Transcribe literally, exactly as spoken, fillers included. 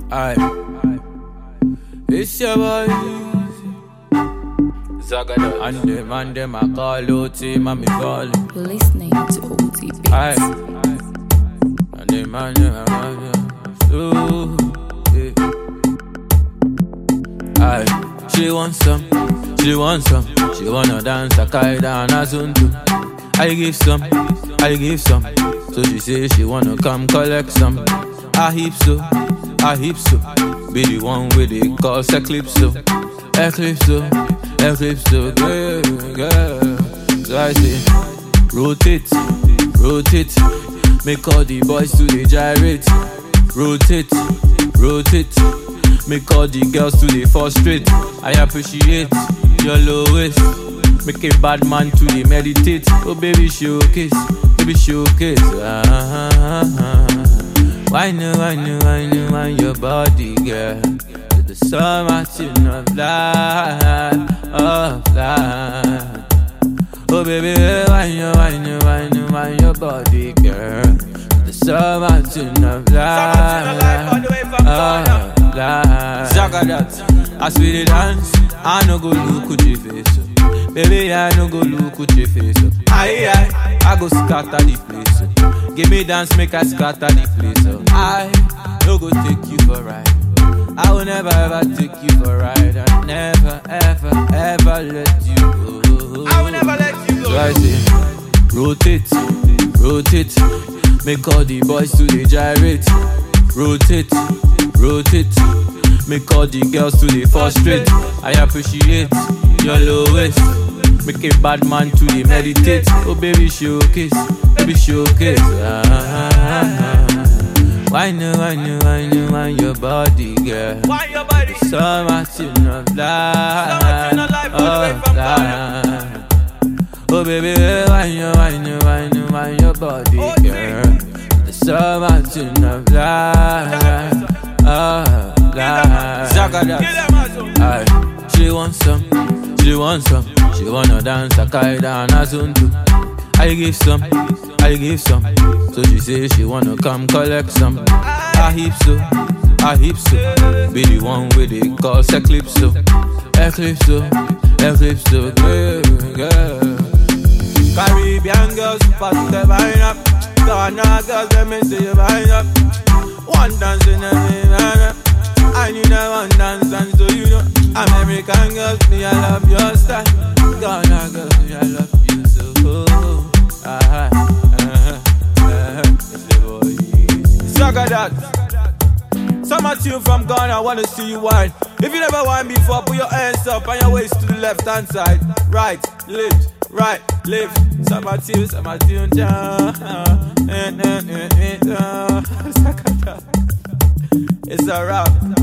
Aye. It's your boy Zagada. And them and them I call O T, mommy calling. You're listening to O T Beats. Aye. And them and them I call Ooh, yeah. Aye. She wants some, she wants some. She wanna dance a kaida and a zuntu. I give some, I give some. So she say she wanna come collect some. I heap so, I heap so. Be the one with the cause Eclipso, Eclipso, Eclipso, girl, girl. So I say, rotate, rotate. Make all the boys to the gyrate. Rotate, rotate. Make all the girls to the frustrate. I appreciate your lowest. Make a bad man to the meditate. Oh baby showcase, baby showcase. Ah, ah, ah, ah. Why no, why no, why no, why your body, girl? To the summer tune of life, of life. Oh baby, why no, why no, why no, why your body, girl? To the summer tune of life, of life. Zagadat, as we dey dance, I no go look at your face. Baby, I no go look at your face. Aye, aye, I go scatter the place. Give me dance, make I scatter the place. I no go take you for a ride. I will never ever take you for a ride. I never ever ever let you go. I will never let you go. So I say, rotate, rotate. Make all the boys to the gyrate. Rotate, rotate. Make all the girls to the frustrate. I appreciate your lowest. Make a bad man to the meditate. Oh baby showcase, baby showcase. Ah, ah, ah, ah. Why no, why no, why no, why your body, girl? Why your body? Summer tune of life, of life. Oh baby, why no, why no, why no, why your body, girl? The summer tune of life, of life. Zagadat. Aye. She wants some, she wants some. She wanna dance a kaida and a zuntu. I give some, I give some. So she say she wanna come collect some. I heap so, I heap so. Be the one with the cause Eclipso, Eclipso, Eclipso, girl, girl. Caribbean girls, put the vine up. Ghana girls, let me see you vine up. One dance in a minute. I need a one dance and so you know. American girls, me I love your style. Ghana girls, me I love you so. Oh, ah, ah, ah, ah. Zagadat. Summer tune from Ghana, I wanna see you wine. If you never wine before, put your hands up and your waist to the left hand side. Right, left, right, left. Summer tune, summer tune, ja. It's a rap.